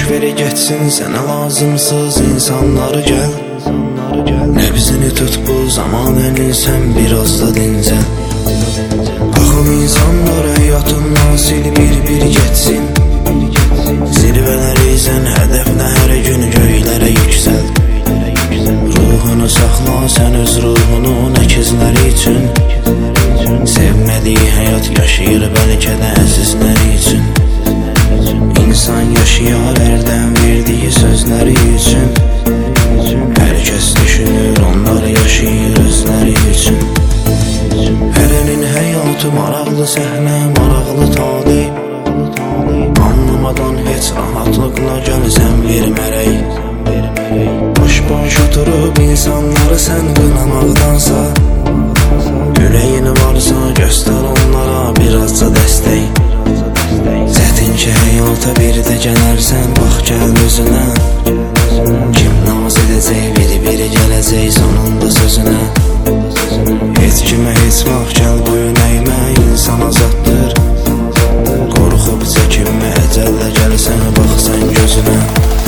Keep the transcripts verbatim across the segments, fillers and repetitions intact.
veri geçsin, sənə lazımsız insanları gəl. Nəbzini tut bu zamanəni, sən biraz da dincəl. Baxım insanlar həyatından sil bir-bir geçsin. Zirvələri sən hədəflə hər gün göylərə yüksəl. Ruhunu saxla sən öz ruhunu əkizləri üçün. Sevmədiyi həyat yaşayır bəlkə də əzizləri üçün. İnsan yaşayar ərdən verdiyi sözləri üçün. Hər kəs düşünür onlar yaşayır özləri üçün. Hərənin həyatı maraqlı səhnə, maraqlı taley. Anlamadan heç rahatlıqla gəlsən vermərək. Boş-boş oturub insanları sən qınamaqdansa, ürəyin varsa göstər onlara birazca dəstək. Çətin ki həyata bir də gələrsən, bax gəl özünə. Kim naz edəcək, biri-biri gələcək sonunda sözünə. Heç kimə heç vaxt gəl boyun əymə, insan azaddır. Qorxub çəkinmə, əcəllə gəlsən, bax sən gözünə.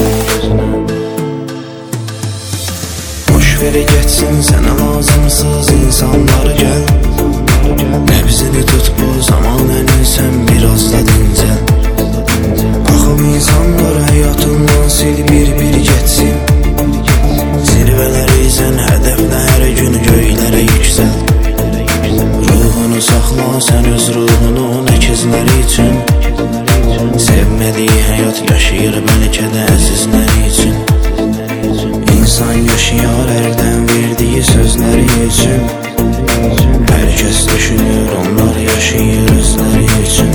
Boş veri geçsin, sənə lazımsız insanları gəl. Nəbzini tut bu zamanəni, sən biraz da dincəl. Baxım insanlar həyatından sil bir-bir geçsin. Zirvələri sən hədəflə hər gün göylərə yüksəl. Ruhunu saxla sən öz ruhunu əkizləri üçün. Sevmədiyi həyat yaşayır bəlkə də əzizləri üçün. İnsan yaşayar ərdən verdiyi sözləri üçün. Hər kəs düşünür onlar yaşayır özləri üçün.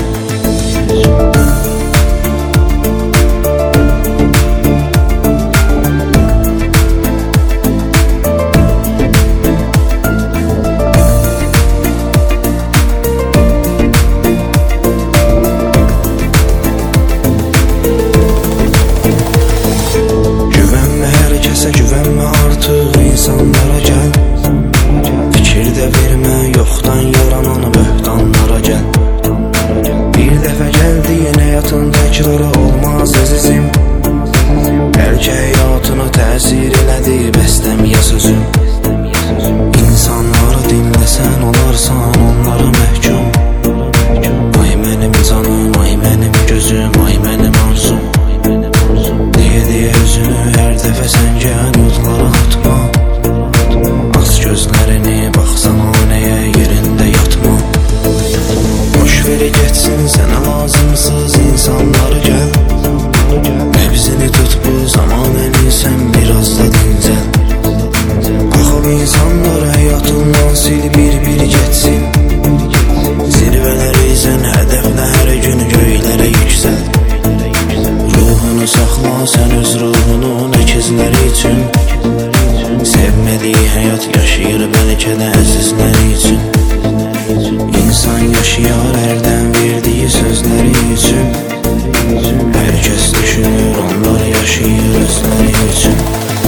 Güvənmə hər kəsə, güvənmə artıq insanlara gəl. Fikir də vermə yoxdan yaranan böhtanlara gəl. Bir dəfə gəldiyin həyatın təkrarı olmaz əzizim. Bəlkə həyatına təsir elədi bəstəm ya sözüm. İnsanları dinləsən olarsan onlara məhkum. Ay mənim canım, ay mənim gözüm, ay mənim arzum. Deyə-deyə özünü hər dəfə sən gəl yollara atma. Az gözlərini bax zamanəyə yerində yatma. Boş veri geçsin, sənə lazımsız insanları gəl. Nəbzini tut bu zamanəni, sən biraz da dincəl. Baxım insanlar həyatından sil bir-bir geçsin. Zirvələri sən hədəflə hər gün göylərə yüksəl. Ruhunu saxla sən öz ruhunu əkizləri üçün. Sevmədiyi həyat yaşayır bəlkə də əzizləri üçün. İnsan yaşayar ərdən verdiyi sözləri üçün. Hər kəs düşünür onlar yaşayır özləri üçün.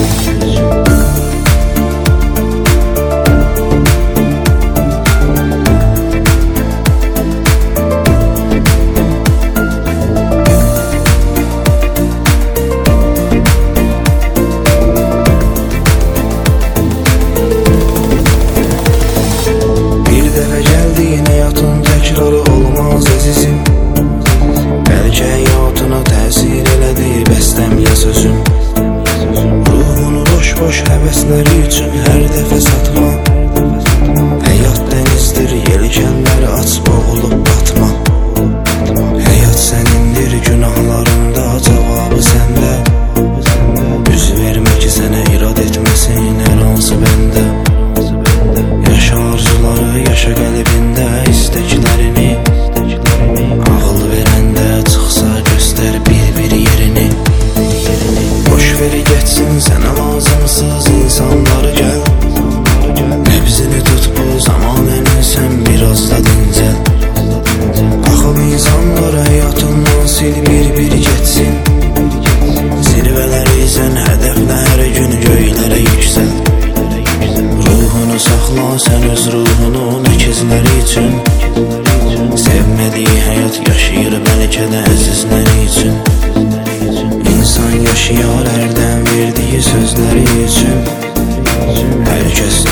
Həyatın təkrarı olmaz əzizim. Bəlkə həyatına təsir elədi bəstəm ya sözüm. Ruhunu boş-boş həvəsləri üçün hər dəfə satma. Həyat dənizdir, yelkənləri aç, boğulub batma. Həyat sənindir, günahlarında cavabı səndə. Üz vermə ki sənə irad etməsin hər hansı bəndə. Yaşa arzuları, yaşa qəlbində istəklərini. Ağıl verəndə çıxsa göstər bir-bir yerini. Boş veri geçsin, sənə lazımsız insanları gəl. Nəbzini tut bu zamanəni, sən biraz da dincəl. Baxım insanlar həyatından sil bir-bir geçsin. Zirvələri sən hədəflə hər gün göylərə yüksəl. Ruhunu saxla sən öz ruhunu əkizləri üçün. Sevmədiyi həyat yaşayır bəlkə də əzizləri üçün. İnsan aşiyalərdən verdiyi sözləri üçün hər kəs